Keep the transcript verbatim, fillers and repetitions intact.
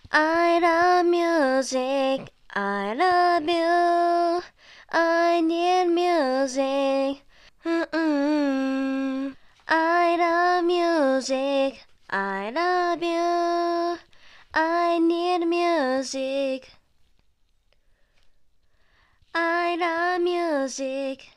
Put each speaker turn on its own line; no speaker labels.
I love music, I love you, I need music. Mm-mm. I love music, I love you, I need music. I love music.